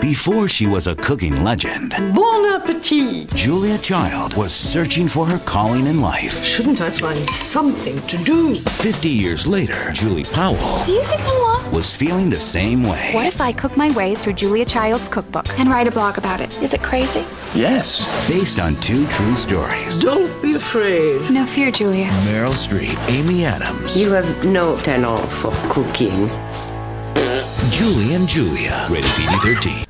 Before she was a cooking legend, Bon appetit! Julia Child was searching for her calling in life. Shouldn't I find something to do? 50 years later, Julie Powell Do you think I'm lost? was feeling the same way. What if I cook my way through Julia Child's cookbook and write a blog about it? Is it crazy? Yes. Based on two true stories. Don't be afraid. No fear, Julia. Meryl Streep, Amy Adams, You have no talent for cooking. Julie and Julia. Rated PG-13.